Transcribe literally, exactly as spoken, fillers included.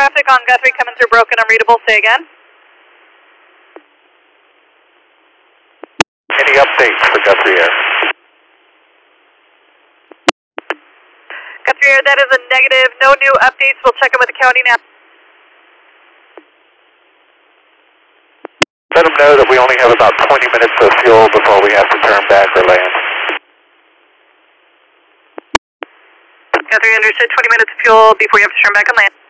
traffic on Guthrie coming through broken, unreadable. Say again. Any updates for Guthrie Air? Guthrie Air, that is a negative. No new updates. We'll check in with the county now. Let them know that we only have about twenty minutes of fuel before we have to turn back or land. Guthrie, understood. twenty minutes of fuel before you have to turn back and land.